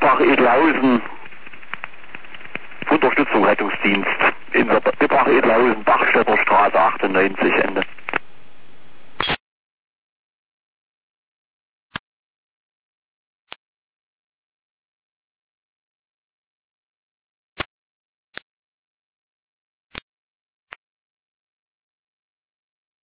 Wittbach Edelhausen. Unterstützung Rettungsdienst. In der Wittbach Edelhausen, Bachstädter Straße 98 Ende.